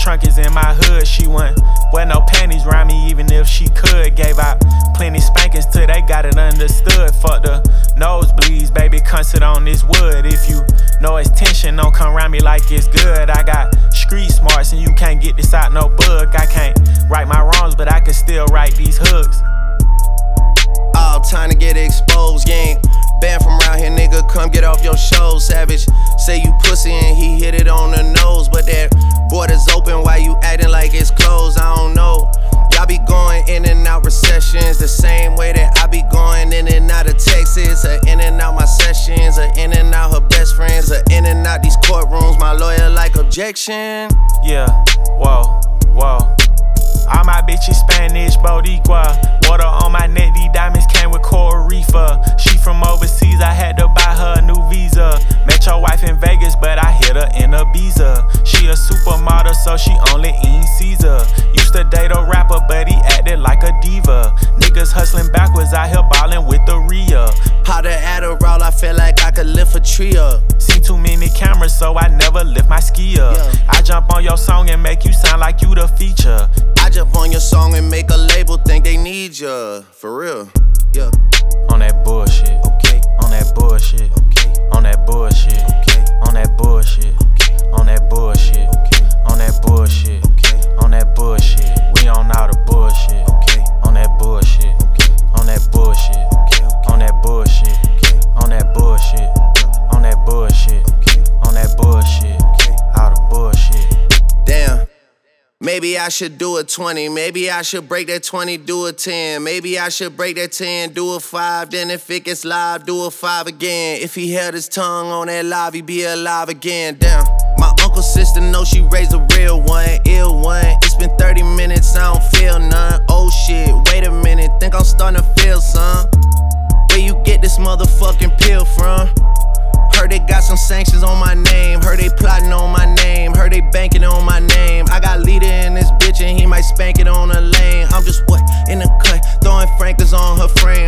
trunk is in my hood. She wouldn't wear no panties around me even if she could. Gave out plenty spankings till they got it understood. Fuck the nosebleeds, baby, come sit on this wood. If you know it's tension, don't come around me like it's good. I got street smarts and you can't get this out no book. I can't right my wrongs, but I can still write these hooks. All time to get exposed, you ain't banned from around here, nigga, come get off your show. Savage, say you pussy and he hit it on the nose, but that border's open, why you acting like it's closed? I don't know. Y'all be going in and out recessions the same way that I be going in and out of Texas, or in and out my sessions, or in and out her best friends, or in and out these courtrooms. My lawyer like objection. Yeah, whoa, whoa. All my bitches Spanish, Boricua. Water on my neck, these diamonds came with Coral Reefer. She from overseas, I had to buy her a new visa. Met your wife in Vegas, but I hit her in Ibiza. She a supermodel, so she only eating Caesar. Used to date a rapper, but he acted like a diva. Niggas hustling backwards, out here ballin' with the Rhea. Powder Adderall, I feel like I could lift a tree up. Seen too many cameras, so I never lift my ski up. I jump on your song and make you sound like you the feature. I jump on your song and make a label think they need ya. For real, yeah. On that bullshit, okay. On that bullshit, okay. On that bullshit, okay. On that bullshit, okay. On that bullshit, okay. On that bullshit, okay. On that bullshit. We on all the bullshit, okay. On that bullshit, okay. On that bullshit, okay. On that bullshit, okay. On that bullshit, On that bullshit, okay. On that bullshit, okay. All the bullshit. Damn. Maybe I should do a 20, maybe I should break that 20, do a 10. Maybe I should break that 10, do a 5. Then if it gets live, do a 5 again. If he held his tongue on that live, he'd be alive again. Damn. My uncle's sister knows she raised a real one, ill one. It's been 30 minutes, I don't feel none. Oh shit, wait a minute, think I'm starting to feel some. Where you get this motherfucking pill from? Heard they got some sanctions on my name. Heard they plotting on my name. Heard they banking on my name. I got leader in this bitch and he might spank it on the lane. I'm just what? In the cut, throwing frankers on her frame.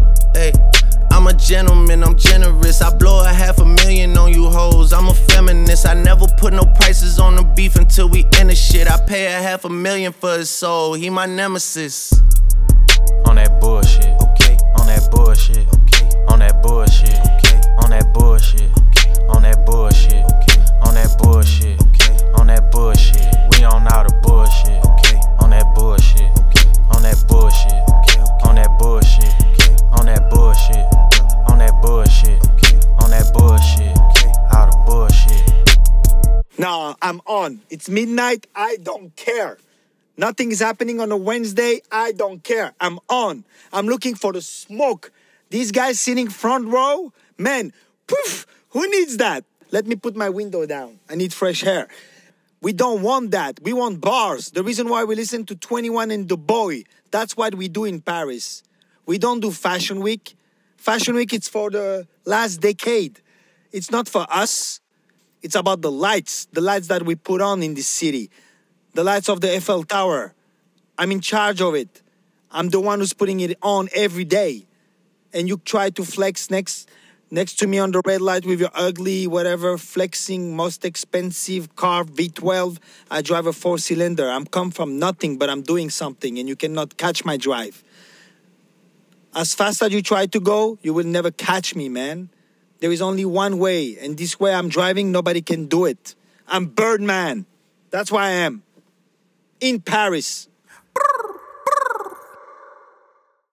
I'm a gentleman, I'm generous. I blow $500,000 on you hoes. I'm a feminist. I never put no prices on the beef until we end the shit. I pay $500,000 for his soul. He my nemesis. On that bullshit, okay. On that bullshit, okay. On that bullshit, okay. On that bullshit, okay. On that bullshit, okay. On that bullshit, okay. On that bullshit. We on all the bullshit, okay. On that bullshit, okay. On that bullshit, okay. On that bullshit, okay. On that bullshit, On that bullshit, okay. On that bullshit, okay. All the bullshit. Nah, I'm on. It's midnight, I don't care. Nothing is happening on a Wednesday, I don't care. I'm on. I'm looking for the smoke. These guys sitting front row, man, poof, who needs that? Let me put my window down. I need fresh air. We don't want that. We want bars. The reason why we listen to 21 and The Boy, that's what we do in Paris. We don't do Fashion Week. Fashion Week, it's for the last decade. It's not for us. It's about the lights that we put on in this city. The lights of the Eiffel Tower. I'm in charge of it. I'm the one who's putting it on every day. And you try to flex next to me on the red light with your ugly, whatever, flexing, most expensive car, V12. I drive a 4-cylinder. I'm come from nothing, but I'm doing something, and you cannot catch my drive. As fast as you try to go, you will never catch me, man. There is only one way, and this way I'm driving, nobody can do it. I'm Birdman. That's why I am. In Paris.